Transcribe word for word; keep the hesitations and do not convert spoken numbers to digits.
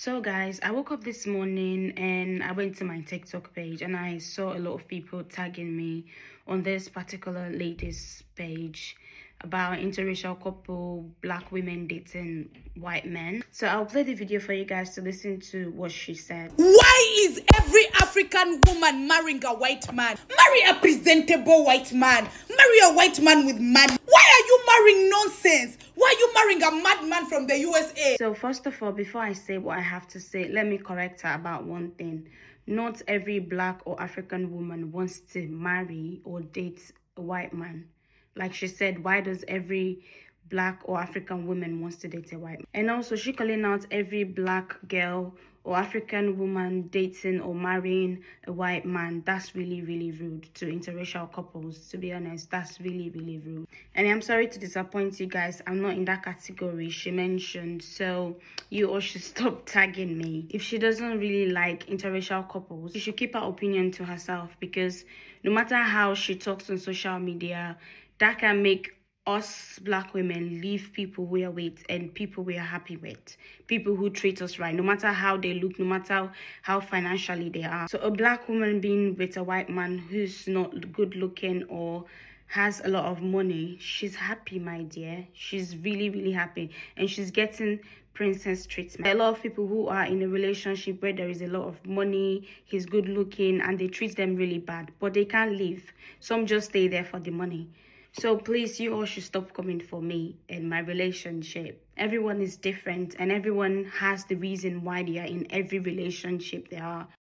So guys, I woke up this morning and I went to my TikTok page and I saw a lot of people tagging me on this particular lady's page about interracial couple, black women dating white men. So I'll play the video for you guys to listen to what she said. Why is every African woman marrying a white man? Marry a presentable white man. Marry a white man with money. Why are you marrying nonsense? Why are you marrying a madman from the U S A? So first of all, before I say what I have to say, let me correct her about one thing. Not every black or African woman wants to marry or date a white man. Like she said, why does every black or African woman wants to date a white man? And also, she calling out every black girl or African woman dating or marrying a white man. That's really, really rude to interracial couples. To be honest, that's really, really rude. And I'm sorry to disappoint you guys. I'm not in that category she mentioned. So you all should stop tagging me. If she doesn't really like interracial couples, she should keep her opinion to herself, because no matter how she talks on social media, that can make us black women leave people we are with and people we are happy with, people who treat us right, no matter how they look, no matter how financially they are. So a black woman being with a white man who's not good looking or has a lot of money, she's happy, my dear. She's really, really happy, and she's getting princess treatment. A lot of people who are in a relationship where there is a lot of money, he's good looking, and they treat them really bad, but they can't leave. Some just stay there for the money. So please, you all should stop coming for me and my relationship. Everyone is different and everyone has the reason why they are in every relationship they are.